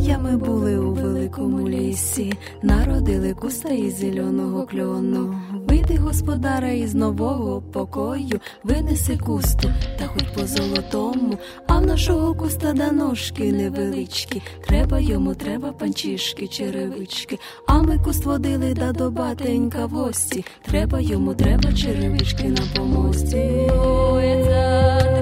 Я ми були у великому лісі, народили куста із зеленого кльону. Вийди, господаря, із нового покою, винеси кусту, та хоч по золотому. А в нашого куста да ножки невеличкі, треба панчішки, черевички. А ми куст водили да до батенька в гості, треба черевички на помості.